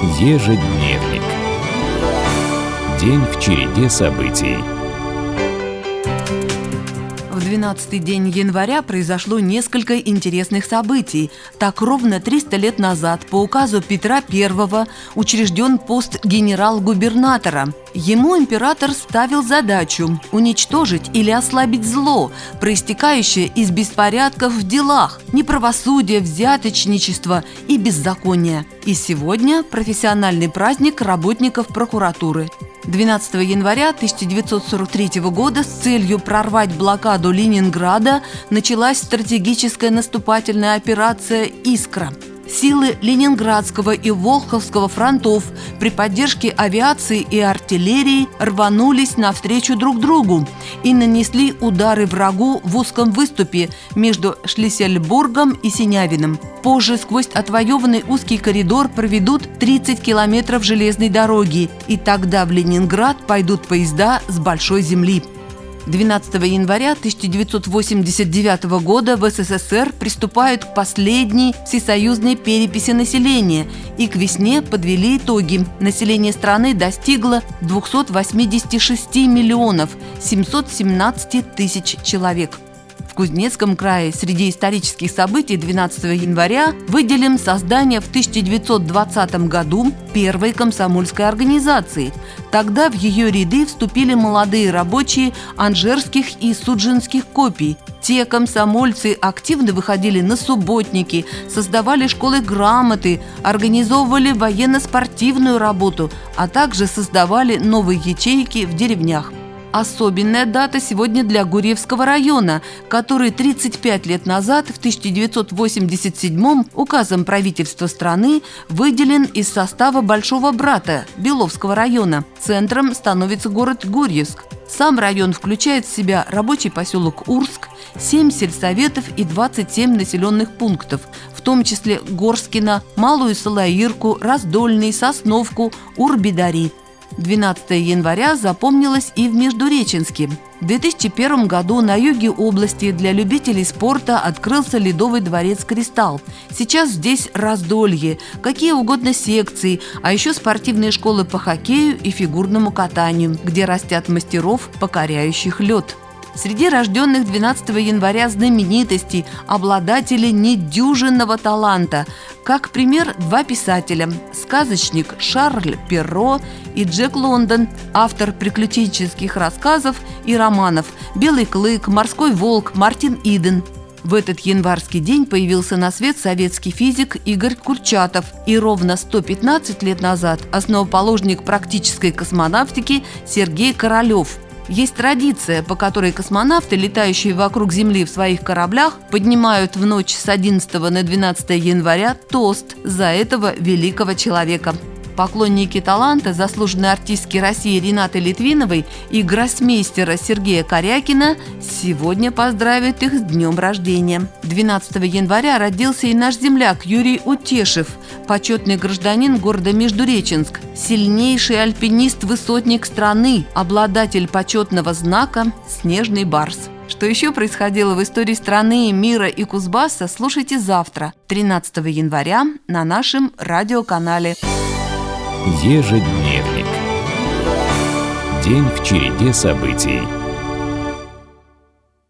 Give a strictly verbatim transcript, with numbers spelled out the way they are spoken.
Ежедневник. День в череде событий. В двенадцатый день января произошло несколько интересных событий. Так, ровно триста лет назад по указу Петра Первого учрежден пост генерал-губернатора. Ему император ставил задачу уничтожить или ослабить зло, проистекающее из беспорядков в делах, неправосудия, взяточничества и беззакония. И сегодня профессиональный праздник работников прокуратуры. двенадцатого января тысяча девятьсот сорок третьего года с целью прорвать блокаду Ленинграда началась стратегическая наступательная операция «Искра». Силы Ленинградского и Волховского фронтов при поддержке авиации и артиллерии рванулись навстречу друг другу и нанесли удары врагу в узком выступе между Шлиссельбургом и Синявиным. Позже сквозь отвоеванный узкий коридор проведут тридцать километров железной дороги, и тогда в Ленинград пойдут поезда с большой земли. двенадцатого января тысяча девятьсот восемьдесят девятого года в СССР приступают к последней всесоюзной переписи населения и к весне подвели итоги. Население страны достигло двухсот восьмидесяти шести миллионов семьсот семнадцати тысяч человек. В Кузнецком крае среди исторических событий двенадцатого января выделим создание в тысяча девятьсот двадцатом году первой комсомольской организации. Тогда в ее ряды вступили молодые рабочие анжерских и суджинских копий. Те комсомольцы активно выходили на субботники, создавали школы грамоты, организовывали военно-спортивную работу, а также создавали новые ячейки в деревнях. Особенная дата сегодня для Гурьевского района, который тридцать пять лет назад, в тысяча девятьсот восемьдесят седьмом, указом правительства страны выделен из состава Большого Брата Беловского района. Центром становится город Гурьевск. Сам район включает в себя рабочий поселок Урск, семь сельсоветов и двадцать семь населенных пунктов, в том числе Горскино, Малую Салаирку, Раздольный, Сосновку, Урбидари. двенадцатого января запомнилось и в Междуреченске. В две тысячи первом году на юге области для любителей спорта открылся ледовый дворец «Кристалл». Сейчас здесь раздолье, какие угодно секции, а еще спортивные школы по хоккею и фигурному катанию, где растят мастеров, покоряющих лед. Среди рожденных двенадцатого января знаменитостей, обладатели недюжинного таланта. Как пример, два писателя – сказочник Шарль Перро и Джек Лондон, автор приключенческих рассказов и романов «Белый клык», «Морской волк», Мартин Иден. В этот январский день появился на свет советский физик Игорь Курчатов, и ровно сто пятнадцать лет назад основоположник практической космонавтики Сергей Королев. Есть традиция, по которой космонавты, летающие вокруг Земли в своих кораблях, поднимают в ночь с одиннадцатого на двенадцатое января тост за этого великого человека. Поклонники таланта заслуженной артистки России Ренаты Литвиновой и гроссмейстера Сергея Корякина сегодня поздравят их с днем рождения. двенадцатого января родился и наш земляк Юрий Утешев, почетный гражданин города Междуреченск, сильнейший альпинист-высотник страны, обладатель почетного знака «Снежный барс». Что еще происходило в истории страны, мира и Кузбасса, слушайте завтра, тринадцатого января, на нашем радиоканале. Ежедневник. День в череде событий.